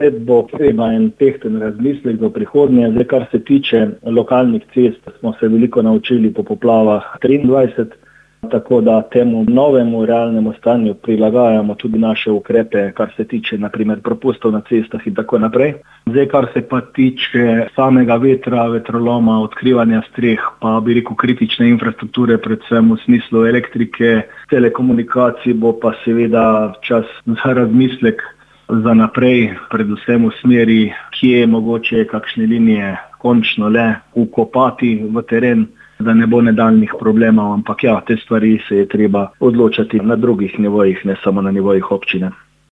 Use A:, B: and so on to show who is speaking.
A: spet bo treba en tehten razmislek do prihodnje. Zdaj, kar se tiče lokalnih cest, smo se veliko naučili po poplavah 23, tako da temu novemu realnemu stanju prilagajamo tudi naše ukrepe, kar se tiče naprimer propustov na cestah in tako naprej. Zdaj, kar se pa tiče samega vetra, vetroloma, odkrivanja streh, pa bi rekel kritične infrastrukture, predvsem v smislu elektrike, telekomunikacij, bo pa seveda čas za razmislek za naprej, predvsem v smeri, kje je mogoče kakšne linije končno le vkopati v teren, da ne bo nadaljnih problemov, ampak ja, te stvari se je treba odločati na drugih nivojih, ne samo na nivojih občine.